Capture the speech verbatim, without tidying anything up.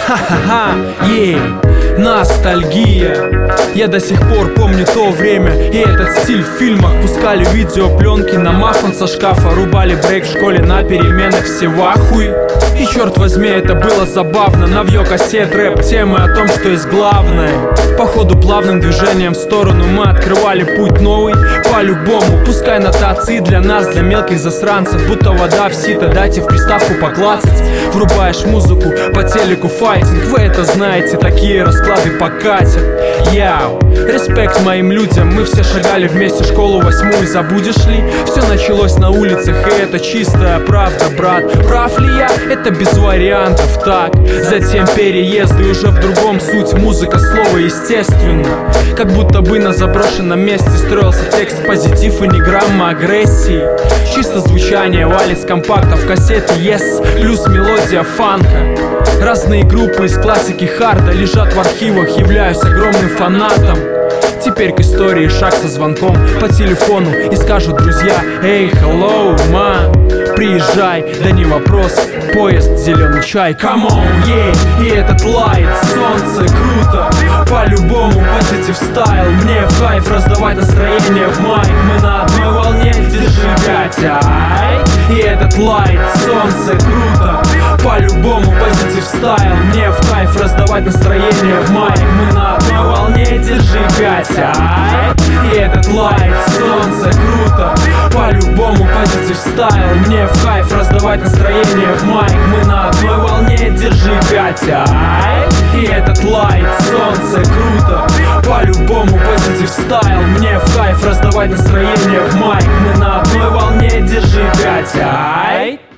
Ха-ха-ха, ей, ностальгия. Я до сих пор помню то время и этот стиль в фильмах. Пускали видеопленки на мафон со шкафа, рубали брейк в школе на переменах, все в ахуе. И черт возьми, это было забавно. Навье кассет, рэп, темы о том, что есть главное. По ходу плавным движением в сторону мы открывали путь новый. По-любому, пускай нотации для нас, для мелких засранцев, будто вода в сито, дайте в приставку поклацать. Врубаешь музыку, по телеку файтинг. Вы это знаете, такие расклады покатят. Яу, респект моим людям. Мы все шагали вместе школу восьмую, забудешь ли? Все началось на улицах, и это чистая правда, брат. Прав ли я? Это без вариантов, так. Затем переезды, уже в другом суть. Музыка, слово, естественно. Как будто бы на заброшенном месте строился текст, позитив и ни грамма агрессии. Чисто звучание валит с компактов, кассеты, yes, плюс мелодия фанка. Разные группы из классики харда лежат в архивах, являюсь огромным фанатом. Теперь к истории шаг со звонком по телефону, и скажут друзья: эй, hello, ма, приезжай, да не вопрос, поезд, зеленый чай, come on, yeah. И этот лайт, солнце, круто, по-любому позитив стайл. Мне в кайф раздавать настроение в майк. Мы на одной волне, держи пять, ай. И этот лайт, солнце, круто, по-любому позитив стайл. Мне в кайф раздавать настроение в майк. Мы на одной волне, держи пять, ай. И этот лайт, солнце, круто, по-любому позитив стайл. Мне в кайф раздавать настроение в майк. Мы на одной волне, держи пять, ай. И этот лайт, солнце, круто, по-любому позитив стайл. Мне в кайф раздавать настроение в майк. Мы на одной волне, держи пять, ай.